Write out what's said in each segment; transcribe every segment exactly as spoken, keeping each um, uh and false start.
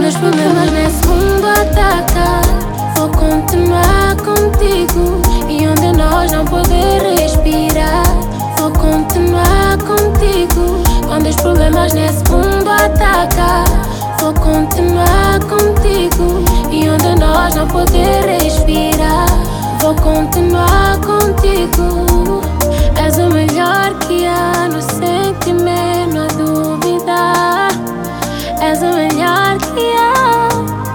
Quando os problemas nesse mundo atacam, vou continuar contigo. E onde nós não poder respirar, vou continuar contigo. Quando os problemas nesse mundo atacam, vou continuar contigo. E onde nós não poder respirar, vou continuar contigo. És o melhor que há no sentimento, não há dúvida. És o melhor que há.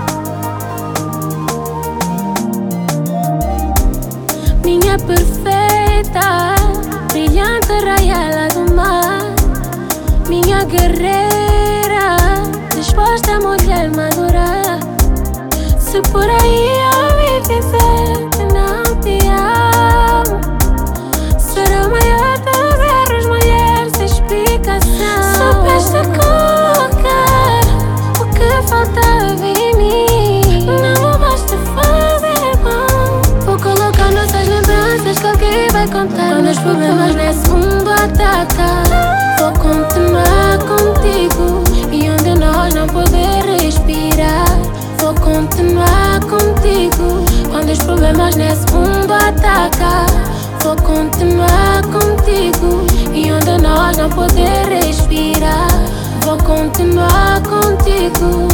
Minha perfeita, brilhante raia do mar. Minha guerreira, disposta a mulher madura. Se por aí eu me fizer que não te amo, será o maior dos erros, mulher, sem explicação. Soubeste colocar o que faltava em mim. Não basta fazer mal. Vou colocar nossas lembranças que alguém vai contar. Quando os problemas nesse mundo atacam, vou continuar contigo. E onde nós não poder respirar, vou continuar contigo. Quando os problemas nesse mundo atacam, vou continuar contigo. E onde nós não poder respirar, vou continuar contigo.